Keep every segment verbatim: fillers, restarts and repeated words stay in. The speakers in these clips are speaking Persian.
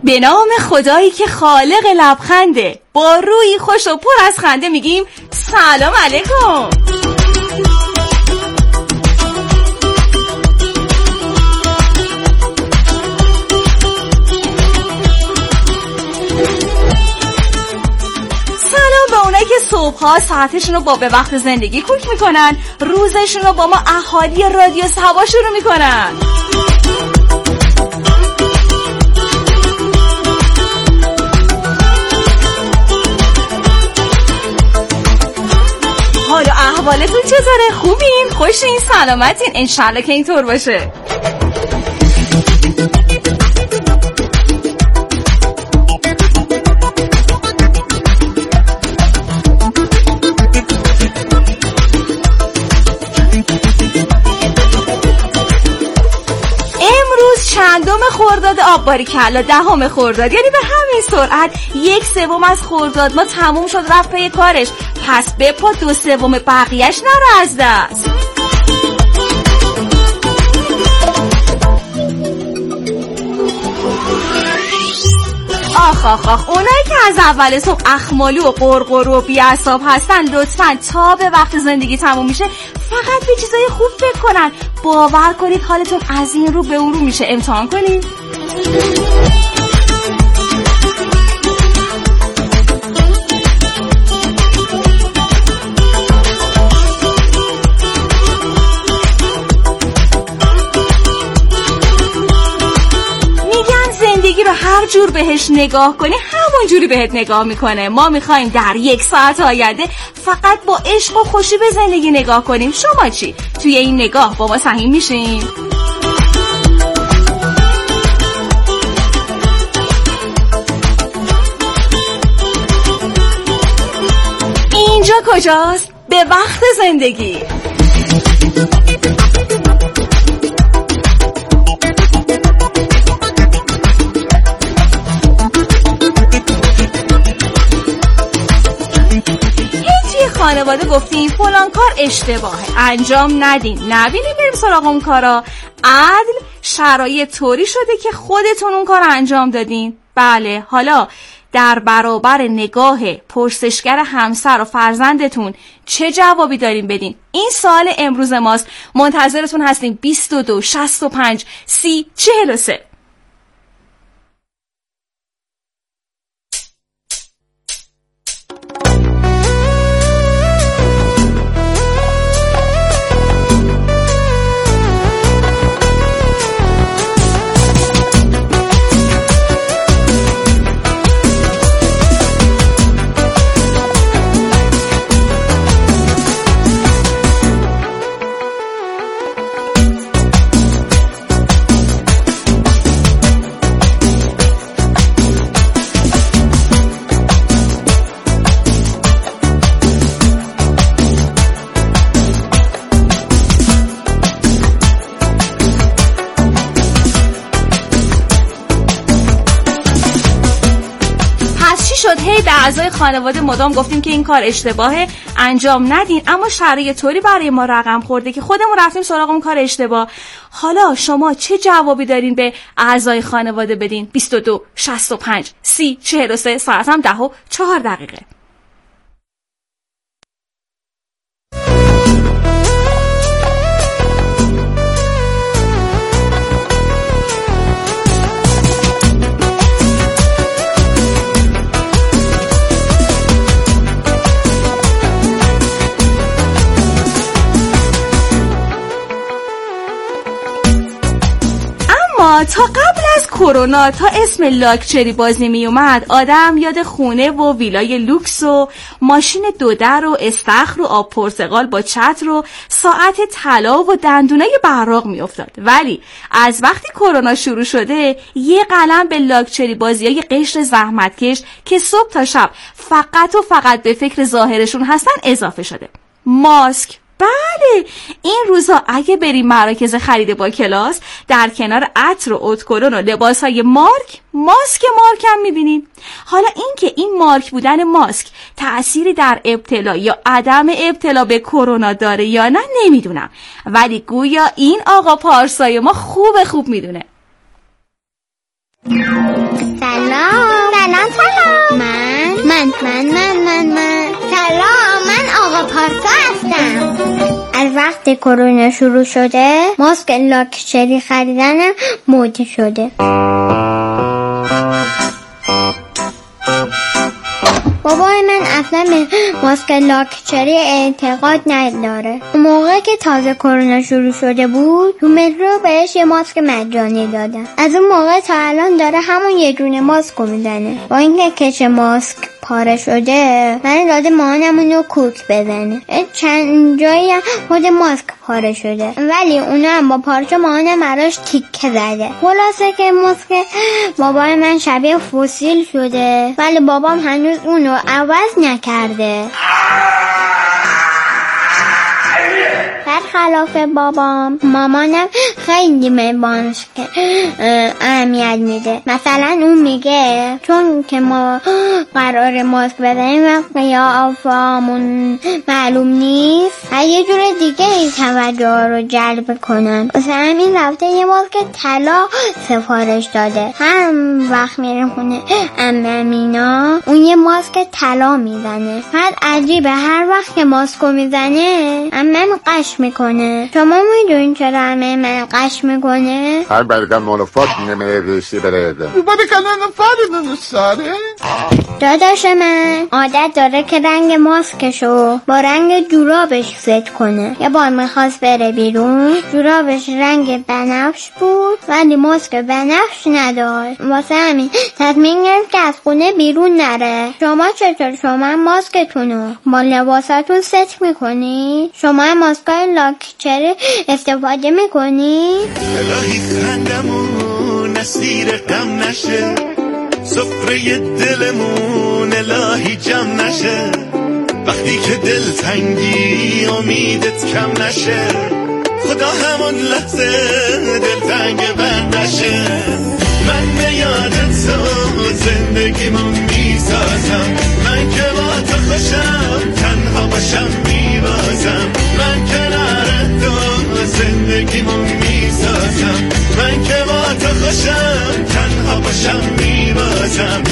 به نام خدایی که خالق لبخنده، با روی خوش و پر از خنده میگیم سلام علیکم. به اونایی که صبح‌ها ساعتشون رو با به وقت زندگی کوک میکنن، روزشون رو با ما اهالی رادیو سبا شروع میکنن. حالا احوالتون چطوره؟ خوبین؟ خوشین؟ سلامتین؟ انشالله که اینطور باشه. چندم خرداد آب باریکلا دهم خرداد، یعنی به همین سرعت یک سوم از خرداد ما تموم شد رفت پی کارش. پس بپا دو سوم بقیهش نره از دست. آخ آخ آخ اونایی که از اول صبح اخمالو و قرقرو و بی‌عصاب هستن لطفاً تا به وقت زندگی تموم میشه فقط به چیزای خوب فکر کنن. باور کنید حالتون از این رو به اون رو میشه. امتحان کنید. زندگی رو هر جور بهش نگاه کنی همون جوری بهت نگاه میکنه. ما میخوایم در یک ساعت آینده فقط با عشق و خوشی به زندگی نگاه کنیم. شما چی؟ توی این نگاه با ما سهیم میشین؟ اینجا کجاست؟ به وقت زندگی. خانواده گفتیم فلان کار اشتباهه، انجام ندین، نبینیم بریم سراغ اون کارا. عدل شرایط طوری شده که خودتون اون کار انجام دادین. بله، حالا در برابر نگاه پرسشگر همسر و فرزندتون چه جوابی دارین بدین؟ این سوال امروز ماست. منتظرتون هستیم. بیست و دو شصت و پنج سی چهل و سه. هی به اعضای خانواده مدام گفتیم که این کار اشتباهه، انجام ندین، اما شرایط طوری برای ما رقم خورده که خودمون رفتیم سراغ اون کار اشتباه. حالا شما چه جوابی دارین به اعضای خانواده بدین؟ بیست و دو شصت و پنج سی چهل و سه. ساعت هم ده و چهار دقیقه. تا قبل از کرونا، تا اسم لاکچری بازی می اومد، آدم یاد خونه و ویلای لوکس و ماشین دو در و استخر و آب پرتقال با چتر و ساعت طلا و دندونای براق می افتاد. ولی از وقتی کرونا شروع شده یه قلم به لاکچری بازیای قشر زحمتکش که صبح تا شب فقط و فقط به فکر ظاهرشون هستن اضافه شده. ماسک. بله، این روزا اگه بریم مراکز خرید با کلاس، در کنار عطر و اتکلون و لباسهای مارک، ماسک مارک هم میبینیم. حالا این که این مارک بودن ماسک تأثیری در ابتلا یا عدم ابتلا به کرونا داره یا نه نمیدونم، ولی گویا این آقا پارسای ما خوب خوب میدونه. سلام سلام سلام من من من من من من سلام، من آقا پارسا هستم. از وقتی کرونا شروع شده ماسک لاکچری خریدن موضوع شده. بابای من اصلا به ماسک لاکچری اعتقاد نداره. اون موقع که تازه کرونا شروع شده بود تو مترو بهش یه ماسک مجانی دادن. از اون موقع تا الان داره همون یه دونه ماسک رو میزنه. با اینکه کش ماسک پاره شده من داده مامانمون رو کوک بزنه. چند جایی هم خود ماسک پاره شده ولی اونا هم با پارچه مامانم براش تیکه زده. خلاصه که ماسک بابای من شبیه فسیل شده ولی بابام هنوز اونو عوض نکرده. برخلاف بابام مامانم خیلی به ماسک اهمیت میده. مثلا اون میگه چون که ما قرار ماسک بزنیم وقتی یا آفامون معلوم نیست یه جور دیگه این توجه رو جلب کنن. واسه همین رفته یه ماسک طلا سفارش داده. هر وقت میره خونه عممینا اون یه ماسک طلا میزنه. بعد عجیبه هر وقت که ماسکو میزنه عمم قش میکنه. شما میدونین چرا عمه من قش میکنه؟ هر برگم مولفات نمیدوشی برده بوده کنن فارد نستاره. داداش من عادت داره که رنگ ماسکشو با رنگ جورابش ست کنه. یه بار میخواست بره بیرون جورابش رنگ بنفش بود ولی ماسک بنفش نداشت. واسه همین تصمیم گرفت که از خونه بیرون نره. شما چطور؟ شما ماسکتونو با لباساتون ست میکنی؟ شما ماسکای لاکچری استفاده میکنی؟ الهی خندمون اسیر غم نشه، سفره دلمون الهی جمع نشه، وقتی که دل تنگی امیدت کم نشه، خدا همون لحظه دل تنگ بند نشه. من به یادت تو زندگیمو میسازم، من که با تو خوشم تنها باشم میبازم، من کنار تو زندگیمو میسازم، من که با تو خوشم تنها باشم میبازم.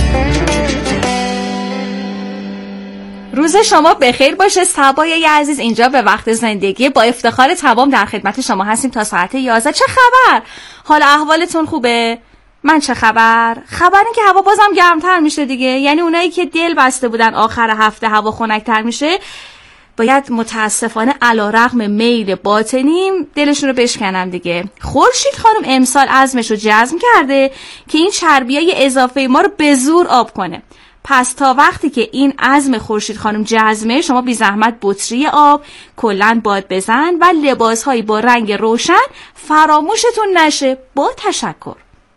روز شما بخیر باشه. صبای عزیز اینجا به وقت زندگی با افتخار تمام در خدمت شما هستیم تا ساعت یازده. چه خبر؟ حال احوالتون خوبه؟ من چه خبر؟ خبر این که هوا بازم گرمتر میشه دیگه. یعنی اونایی که دل بسته بودن آخر هفته هوا خنک‌تر میشه باید متاسفانه علیرغم میل باطنیم دلشون رو بشکنن دیگه. خورشید خانم امسال عزمش رو جزم کرده که این چربیای اضافه ما رو به زور آب کنه. پس تا وقتی که این عزم خورشید خانم جزمه، شما بی زحمت بطری آب، کلن باد بزن و لباسهایی با رنگ روشن فراموشتون نشه. با تشکر.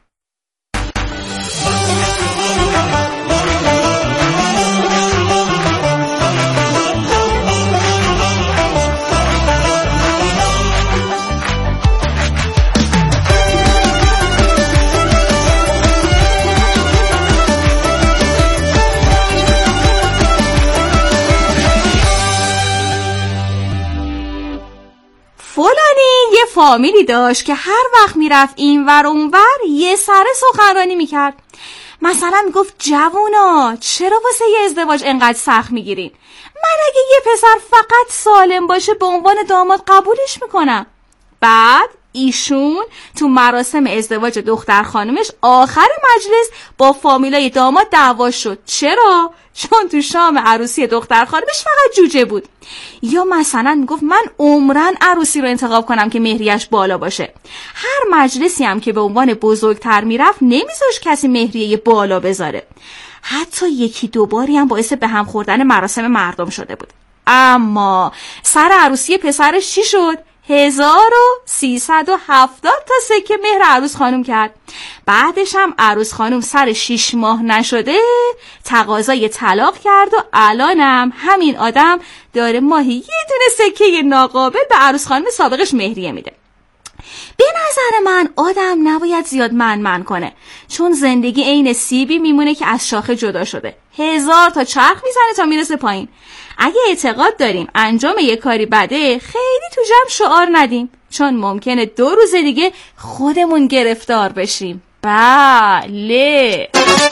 فلانی یه فامیلی داشت که هر وقت میرفت این ور اون ور یه سره سخنرانی میکرد. مثلا میگفت جوونا چرا واسه یه ازدواج انقدر سخت میگیرین؟ من اگه یه پسر فقط سالم باشه به عنوان داماد قبولش میکنم. بعد ایشون تو مراسم ازدواج دختر خانمش آخر مجلس با فامیلای داماد دعوا شد. چرا؟ چون تو شام عروسی دختر خانمش فقط جوجه بود. یا مثلا میگفت من عمرن عروسی رو انتخاب کنم که مهریه‌اش بالا باشه. هر مجلسی هم که به عنوان بزرگتر میرفت نمیذاش کسی مهریه بالا بذاره. حتی یکی دوباری هم باعث به هم خوردن مراسم مردم شده بود. اما سر عروسی پسرش چی شد؟ هزار و سیصد و هفتاد تا سکه مهر عروس خانم کرد. بعدش هم عروس خانم سر شیش ماه نشده تقاضای طلاق کرد و الانم همین آدم داره ماهی یه دونه سکه ناقابل به عروس خانم سابقش مهریه میده. به نظر من آدم نباید زیاد من من کنه، چون زندگی عین سیبی میمونه که از شاخه جدا شده، هزار تا چرخ میزنه تا میرسه پایین. اگه اعتقاد داریم انجام یه کاری بده، خیلی تو جمع شعار ندیم، چون ممکنه دو روز دیگه خودمون گرفتار بشیم. بله.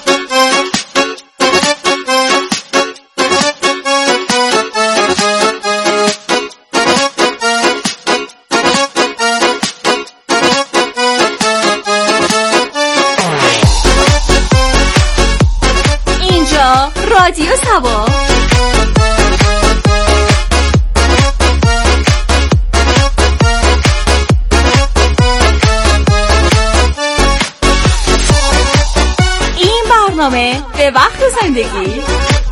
اینجا رادیو سبا. به وقت زندگی.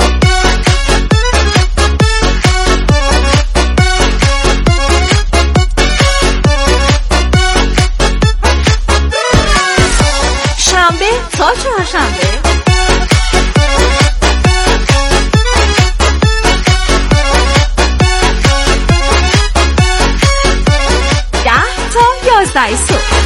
شنبه تا چهارشنبه ده تا یازده صبح.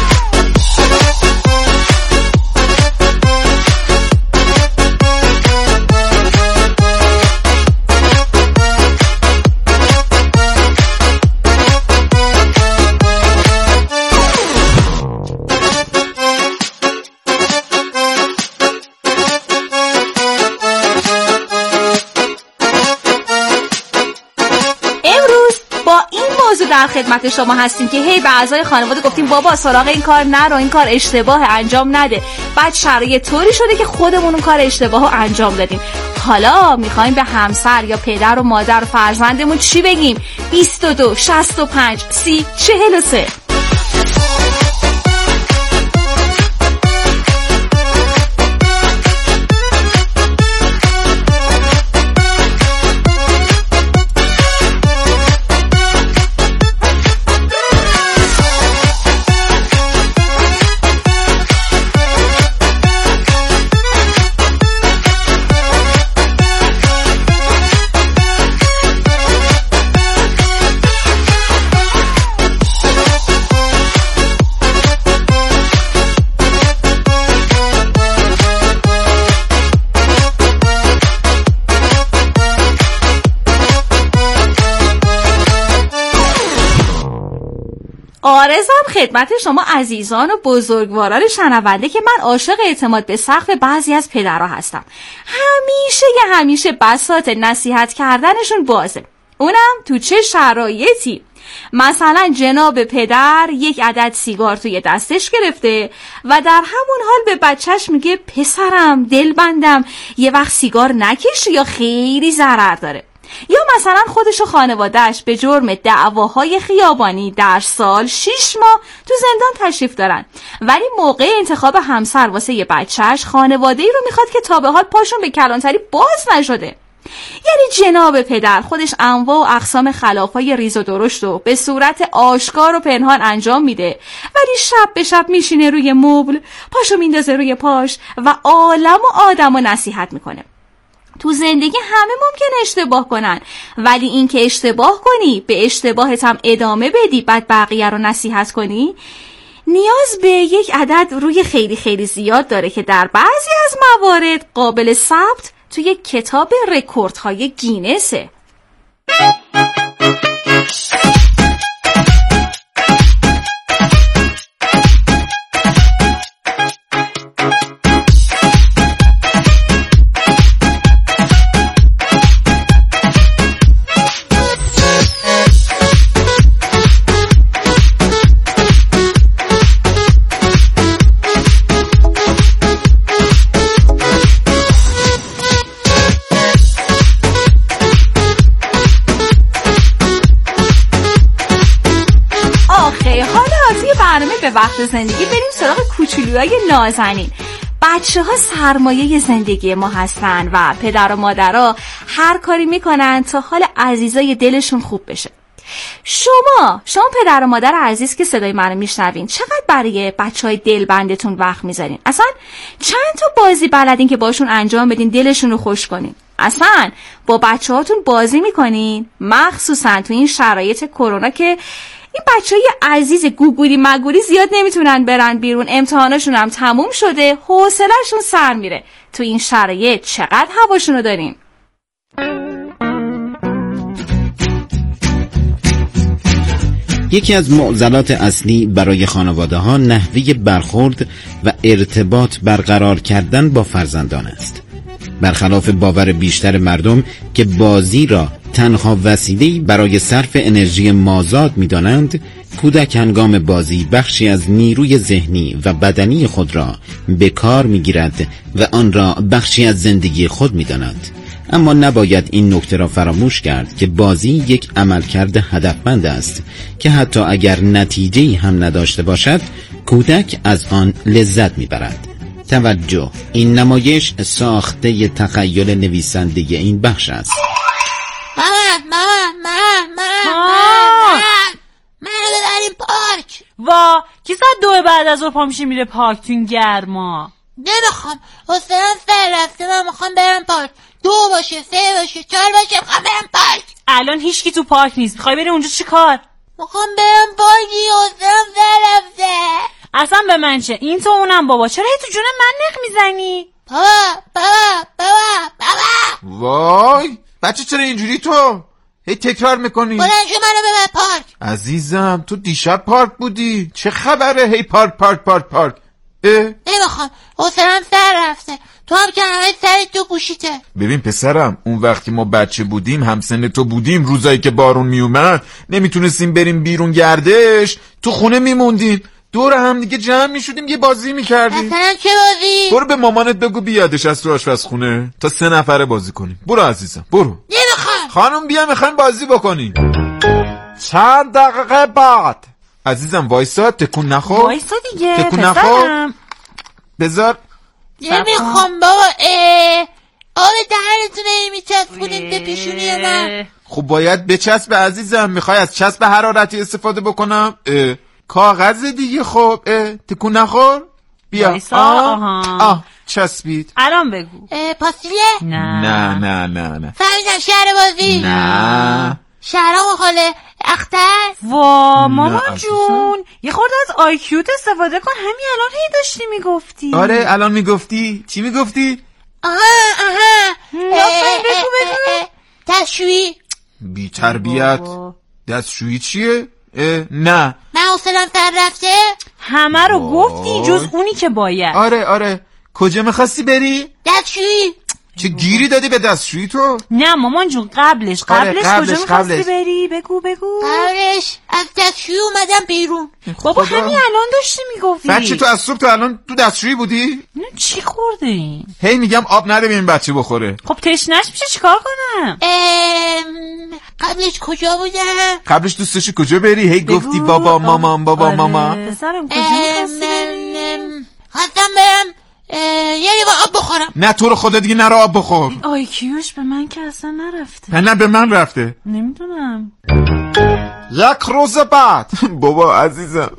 در خدمت شما هستیم که هی به اعضای خانواده گفتیم بابا سراغ این کار نرو، این کار اشتباه، انجام نده. بعد شرایط طوری شده که خودمون اون کار اشتباهو انجام دادیم. حالا میخوایم به همسر یا پدر و مادر و فرزندمون چی بگیم؟ بیست و دو شصت و پنج سی چهل و سه. آرزم خدمت شما عزیزان و بزرگواران شنونده که من عاشق اعتماد به سقف بعضی از پدرها هستم. همیشه یه همیشه بساط نصیحت کردنشون بازه، اونم تو چه شرایطی. مثلا جناب پدر یک عدد سیگار توی دستش گرفته و در همون حال به بچهش میگه پسرم دل بندم یه وقت سیگار نکشی یا خیلی ضرر داره. یا مثلا خودش و خانوادهش به جرم دعواهای خیابانی در سال شش ماه تو زندان تشریف دارن، ولی موقع انتخاب همسر واسه یه بچهش خانواده‌ای رو میخواد که تا به حال پاشون به کلانتری باز نشده. یعنی جناب پدر خودش انواع و اقسام خلافای ریز و درشت رو به صورت آشکار و پنهان انجام میده، ولی شب به شب میشینه روی مبل، پاشو میندازه روی پاش و عالم و آدم و نصیحت میکنه. تو زندگی همه ممکن اشتباه کنن، ولی این که اشتباه کنی به اشتباهت هم ادامه بدی بعد بقیه رو نصیحت کنی نیاز به یک عدد روی خیلی خیلی زیاد داره که در بعضی از موارد قابل ثبت توی کتاب رکوردهای گینسه. به وقت زندگی بریم سراغ کوچولوهای نازنین. بچه ها سرمایه زندگی ما هستن و پدر و مادرها هر کاری میکنن تا حال عزیزای دلشون خوب بشه. شما شما پدر و مادر عزیز که صدای منو میشنوین چقدر برای بچه های دلبندتون وقت میذارین؟ اصلا چند تا بازی بلدین که باشون انجام بدین دلشون رو خوش کنین؟ اصلا با بچه هاتون بازی میکنین؟ مخصوصا تو این شرایط کرونا که این بچه‌های عزیز گوگولی مگولی زیاد نمیتونن برن بیرون، امتحاناشون هم تموم شده، حوصله‌شون سر میره. تو این شرایط چقدر هواشونو داریم؟ یکی از معضلات اصلی برای خانواده ها نحوه برخورد و ارتباط برقرار کردن با فرزندان است. برخلاف باور بیشتر مردم که بازی را تنها وسیله‌ای برای صرف انرژی مازاد می‌دانند، کودک هنگام بازی بخشی از نیروی ذهنی و بدنی خود را به کار می‌گیرد و آن را بخشی از زندگی خود می‌داند. اما نباید این نکته را فراموش کرد که بازی یک عملکرد هدفمند است که حتی اگر نتیجه‌ای هم نداشته باشد، کودک از آن لذت می‌برد. توجه، این نمایش ساخته تخیل نویسنده این بخش است. مامان مامان مامان مامان منو ببریم پارک. وا کی ساعت دو بعد از ظهر پا میشه میره پارک تو این گرما؟ نمیخوام، حسنم سر رفته، من میخوام برم پارک. دو باشه، سه باشه، چهار باشه، میخوام برم پارک. الان هیچکی تو پارک نیست. میخوای بری اونجا چی کار؟ میخوام برم پارکی، حسنم سر رفته. اصلا به من چه؟ این تو اونم بابا. چرا هی تو جون من نخ میزنی؟ بابا بابا بابا بابا. وای بچه چرا اینجوری تو؟ هی تکرار میکنی. بلند شو منو ببر پارک. عزیزم تو دیشب پارک بودی، چه خبره هی پارک پارک پارک پارک؟ اه؟ نمیخوام، حسنم سر رفته. تو هم که همه سرت تو گوشیته. ببین پسرم، اون وقتی ما بچه بودیم همسن تو بودیم، روزایی که بارون میومد نمیتونستیم بریم بیرون گردش، تو خونه میموندیم، دور هم دیگه جمع میشدیم یه بازی میکردیم. مثلا چه بازی؟ برو به مامانت بگو بیادش از تو آشپزخونه تا سه نفره بازی کنیم. برو عزیزم برو. نمیخوام. خانم بیا میخوایم بازی بکنیم. چند دقیقه بعد. عزیزم وایسا، تکون نخور. وایسا دیگه تکون نخور. بذار. نمیخوام بابا. اه آب دهنتون نمیچسبونید به پیشونی من. خب باید بچسب عزیزم. میخوای از چسب حرارتی استفاده بکنم؟ اه. کاغذ دیگه. خب اه. تکون نخور. بیا. آه. آه چسبید. الان بگو. پاستیلیه؟ نه نه نه نه نه. فهمیدم شهر بازی. نه شهرام خاله اختر. وا مامان جون یه خورده از آیکیوت استفاده کن. همین الان هی داشتی میگفتی. آره الان میگفتی. چی میگفتی؟ آها آها بگو بگو. دستشویی. بی تربیت. دستشویی چیه؟ نه من حسنم سر رفته. همه رو گفتی جز اونی که باید. آره آره. کجا میخواستی بری؟ دستشویی. چه گیری دادی به دستشویی تو؟ نه مامان جون قبلش قبلش, آره، قبلش کجا میخواستی قبلش. بری؟ بگو بگو. قبلش از دستشویی اومدم بیرون. بابا همین الان داشتی میگفتی. بچه تو از صبح تا الان تو دستشویی بودی؟ نه چی خورده این؟ هی میگم آب نده به این بچه بخوره. خب تشنش میشه چیکار کنم؟ ام... قبلش کجا بودم؟ قبلش دوست داشتی کجا بری؟ هی گفتی بابا مامان بابا آره. ماما. پسرم کجا میخواستی بری؟ خواستم برم یه لیوان آب بخورم. نه تو رو خدا دیگه نرو آب بخور. آیکیوش به من که اصلا نرفته. نه به من رفته. نمیدونم. یک روز بعد. بابا عزیزم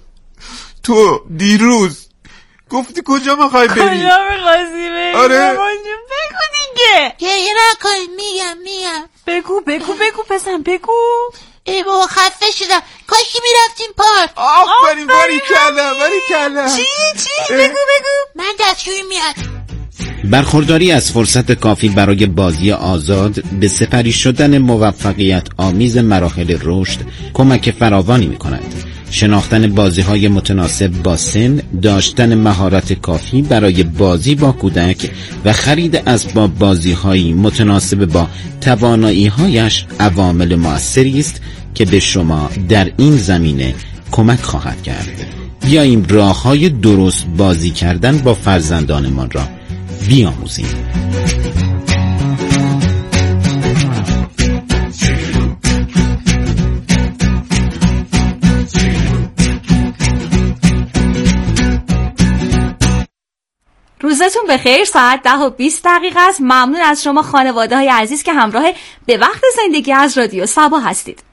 تو دیروز گفتی کجا میخوای بری؟ کجا میخواستی بری؟ آره مامان جون بگو دیگه. گریه نکنید میگم میگم. بگو بگو بگو پسرم بگو. ای بابا خسته شدم. کاشکی میرفتیم پارک. آفرین باری کلا باری کلا. چی چی بگو بگو. من دستشویی میاد. برخورداری از فرصت کافی برای بازی آزاد به سپری شدن موفقیت آمیز مراحل رشد کمک فراوانی می‌کند. شناختن بازی‌های متناسب با سن، داشتن مهارت کافی برای بازی با کودک و خرید اسباب بازی‌هایی متناسب با توانایی‌هایش عوامل مؤثری است که به شما در این زمینه کمک خواهد کرد. بیاییم راه‌های درست بازی کردن با فرزندانمان را بیاموزیم. روزتون بخیر. ساعت ده و بیست دقیقه است. ممنون از شما خانواده های عزیز که همراه به وقت زندگی از رادیو سبا هستید.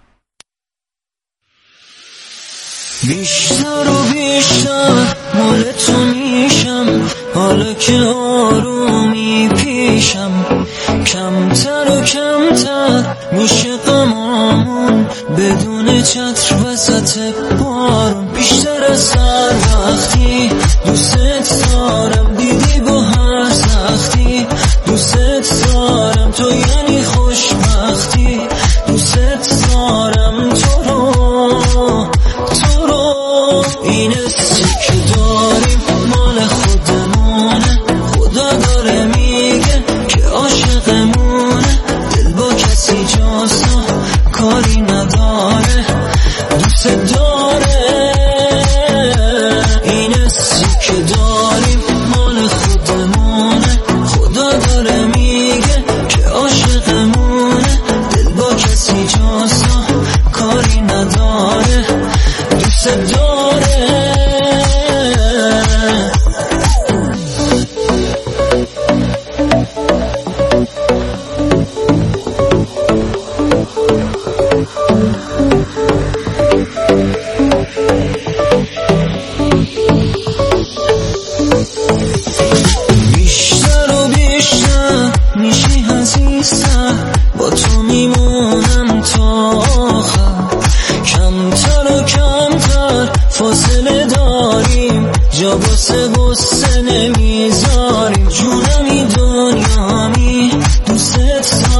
بیشتر و بیشتر مال تو میشم، حالا که آرومی پیشم، کمتر و کمتر میشه غمامون بدون چتر وسط بارون. بیشتر از هر وقتی دوست دارم، دیدی با هر سختی دوست دارم، تو یعنی خوشبختی دوست دارم، تو رو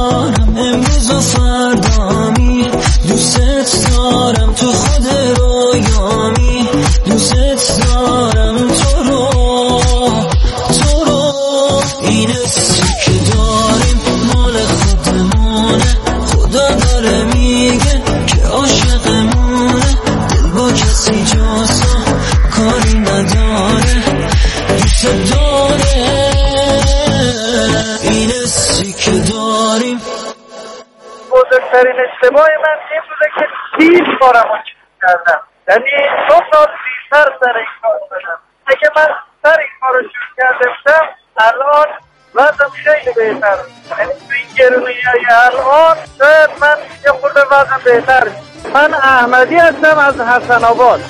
دارم امروز و فردامی، دوست دارم تو خود رویامی، دوست دارم تو رو تو رو. این حسی که داریم مال خودمونه، خدا داره میگه که عاشقمونه، دل با کسی جاسا کاری نداره، دوست داره. این حسی که داریم. بزرگترین اشتباه من این بوده که دیر کارمو کردم، یعنی دو سال دیرتر سر این کار شدم. اگه من سر این کار رو شروع کرده بودم الان وضعم خیلی بهتر بود، یعنی تو این گرونی‌های الان شاید من یه خورده وضعم بهتر. من احمدی هستم از حسن آباد.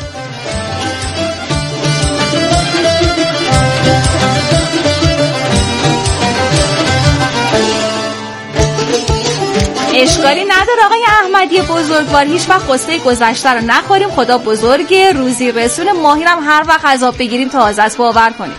اشکالی نداره آقای احمدی بزرگوار، هیچ وقت قصه گذشته رو نخوریم. خدا بزرگه، روزی رسون، ماهیرم هر وقت عذاب بگیریم تازه است، باور کنیم.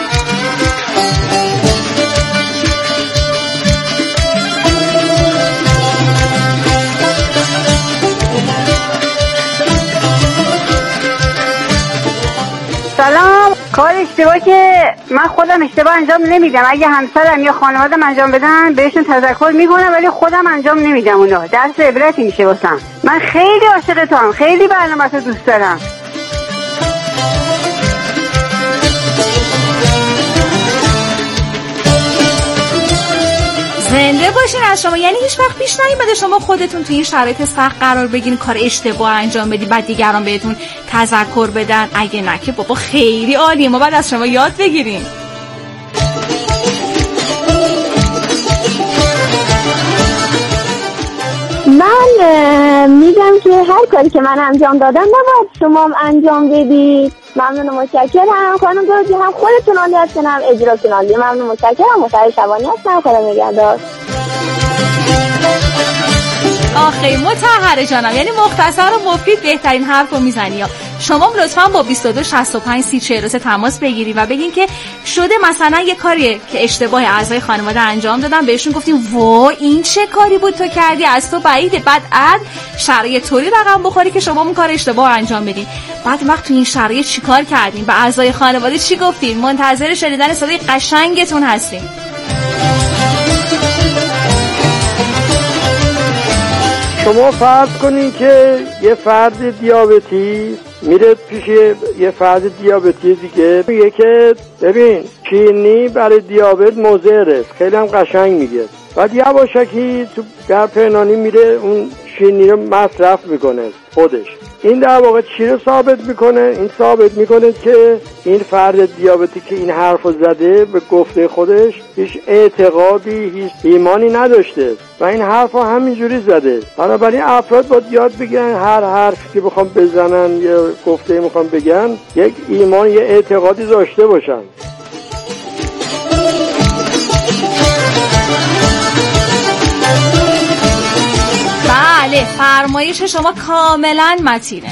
سلام. کار اشتباه که من خودم اشتباه انجام نمیدم، اگه همسرم یا خانواده‌ام انجام بدن بهشون تذکر میکنم، ولی خودم انجام نمیدم. اونا درس عبرتی میشه واسم. من خیلی عاشق توام، خیلی برنامه‌تو دوست دارم. زنده باشین از شما. یعنی هیچ وقت پیش نیومده شما خودتون تو این شرایط سخت قرار بگیرین، کار اشتباه انجام بدی بعد دیگران بهتون تذکر بدن؟ اگه نه که بابا خیلی عالیه، ما بعد از شما یاد بگیریم. من میگم که هر کاری که من انجام دادم نباید شما هم انجام بدید. ممنون و متشکرم. خانم دادی هم خودتون عالی هستن هم اجراتون عالی. ممنون و متشکرم. مصطفی شبانی هستم. خدا نگهدار. آخه مطهره جانم، یعنی مختصر و مفید بهترین حرف رو میزنی. شما لطفاً با بیست و دو شصت و پنج سی چهل و سه تماس بگیرید و بگین که شده مثلا یه کاریه که اشتباه اعضای خانواده انجام دادن، بهشون گفتیم وا این چه کاری بود تو کردی، از تو بعیده، بعد عد شرایط طوری رقم بخوری که شما اون کار اشتباه انجام بدین. بعد وقت تو این شرایط چیکار کردین، به اعضای خانواده چی گفتین؟ منتظر شنیدن صدای قشنگتون هستیم. شما فرض کنین که یه فرد دیابتی میره پیش یه فرد دیابتی دیگه، میگه که ببین چینی برای دیابت مضره، خیلی هم قشنگ میگه. بعد یواشکی تو در پنهانی میره اون چینی رو مصرف میکنه خودش. این در واقع چی رو ثابت میکنه؟ این ثابت میکنه که این فرد دیابتی که این حرف رو زده به گفته خودش هیچ اعتقادی، هیچ ایمانی نداشته و این حرف رو همینجوری زده. بنابراین افراد باید یاد بگیرن هر حرفی که بخوام بزنن یا گفته میخوام بگن یک ایمان، یه اعتقادی داشته باشن. بله، فرمایش شما کاملا متینه.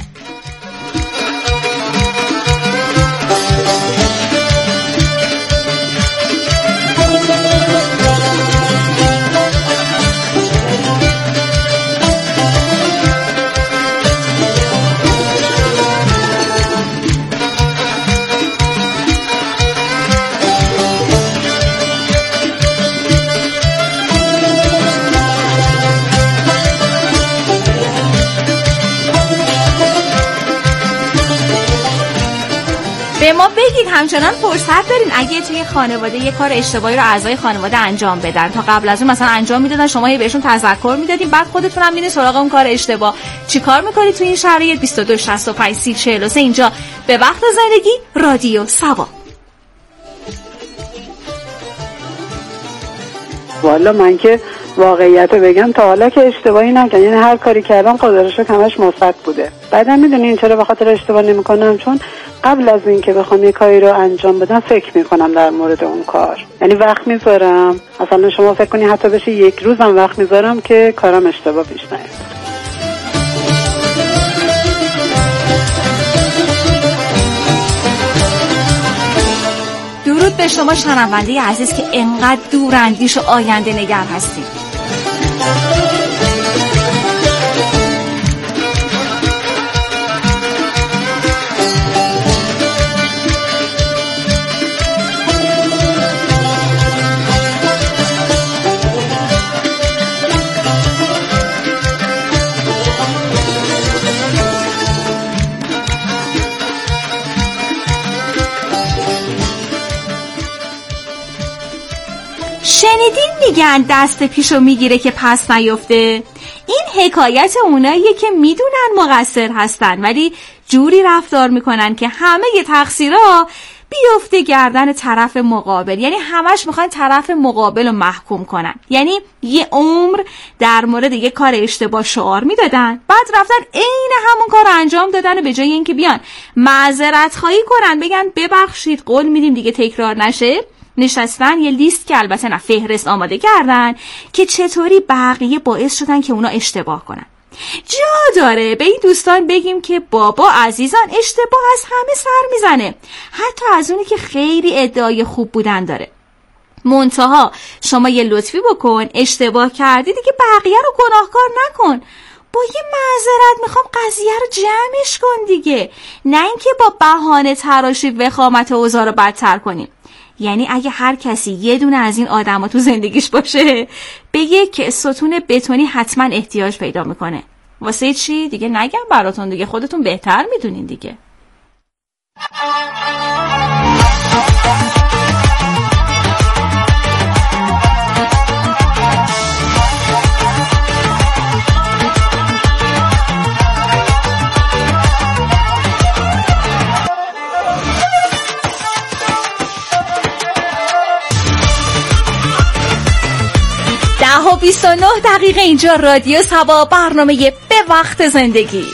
به ما بگید، همچنان فرصت دارین اگه توی خانواده یه کار اشتباهی رو اعضای خانواده انجام بدن، تا قبل از اون مثلا انجام میدادن، شما یه بهشون تذکر میدادین، بعد خودتون هم میرین سراغ اون کار اشتباه. چیکار میکنید توی این شرایط؟ بیست و دو شصت و پنج سی چهل و سه اینجا به وقت زندگی رادیو سوا. والا من که واقعیت رو بگم تا حالا که اشتباهی نکردم، یعنی هر کاری کردم قدرش همش مثبت بوده. بعدم میدونین چرا به خاطر اشتباه نمیکنم؟ چون قبل از این که بخوام یه کاری رو انجام بدم فکر میکنم در مورد اون کار، یعنی وقت میذارم. مثلا شما فکر کنی حتی بشه یک روزم وقت میذارم که کارم اشتباه پیش نیاد. درود به شما شنونده عزیز که انقدر دوراندیش و آینده نگر هستید. بدین میگن دست پیشو میگیره که پس نیفته. این حکایت اوناییه که میدونن مقصر هستن ولی جوری رفتار میکنن که همه ی تقصیرها بیفته گردن طرف مقابل. یعنی همش میخوان طرف مقابل رو محکوم کنن. یعنی یه عمر در مورد یه کار اشتباه شعار میدادن، بعد رفتن عین همون کار انجام دادن و به جای اینکه بیان معذرت خواهی کنن بگن ببخشید قول میدیم دیگه تکرار نشه، نشستن یه لیست که البته نه فهرست آماده کردن که چطوری بقیه باعث شدن که اونا اشتباه کنن. جا داره به این دوستان بگیم که بابا عزیزان اشتباه از همه سر میزنه، حتی از اونی که خیلی ادعای خوب بودن داره. منتها شما یه لطفی بکن، اشتباه کردی دیگه بقیه رو گناهکار نکن، با یه معذرت میخوام قضیه رو جمعش کن دیگه، نه اینکه با بهانه تراشی وخامت اوضاع رو بدتر کنیم. یعنی اگه هر کسی یه دونه از این آدما تو زندگیش باشه به یک ستون بتونی حتما احتیاج پیدا میکنه. واسه چی؟ دیگه نگم براتون، دیگه خودتون بهتر میدونین دیگه. ده و بیست و نه دقیقه اینجا رادیو سبا، برنامه به وقت زندگی.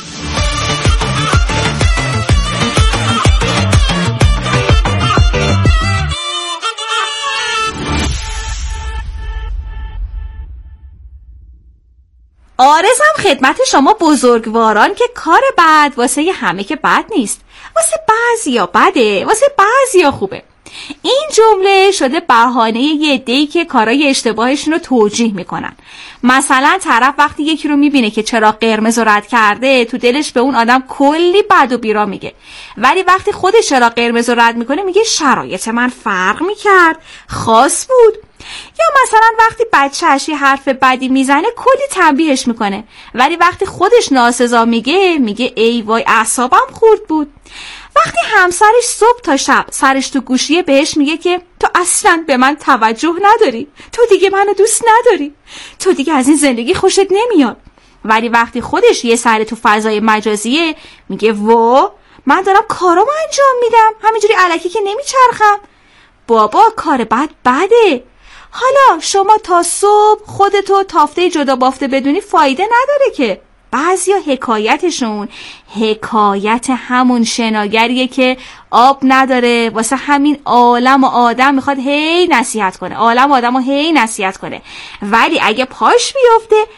آرزم خدمت شما بزرگواران که کار بد واسه همه که بد نیست، واسه بعضیا بده، واسه بعضیا خوبه. این جمله شده بهانه یه عده‌ای که کارای اشتباهشون رو توجیه میکنن. مثلا طرف وقتی یکی رو میبینه که چراغ قرمز رو رد کرده تو دلش به اون آدم کلی بد و بیرا میگه، ولی وقتی خودش چراغ قرمز رو رد میکنه میگه شرایط من فرق میکرد، خاص بود. یا مثلا وقتی بچه‌اش یه حرف بدی میزنه کلی تنبیهش میکنه، ولی وقتی خودش ناسزا میگه میگه ای وای اعصابم خورد بود. وقتی همسرش صبح تا شب سرش تو گوشیه بهش میگه که تو اصلاً به من توجه نداری، تو دیگه منو دوست نداری، تو دیگه از این زندگی خوشت نمیاد، ولی وقتی خودش یه سر تو فضای مجازیه میگه وا من دارم کارامو انجام میدم، همینجوری الکی که نمیچرخم. بابا کار بد بده. حالا شما تا صبح خودتو تافته جدا بافته بدونی فایده نداره که. بعضیا حکایتشون حکایت همون شناگریه که آب نداره، واسه همین عالم و آدم میخواد هی نصیحت کنه، عالم و آدم رو هی نصیحت کنه، ولی اگه پاش بیفته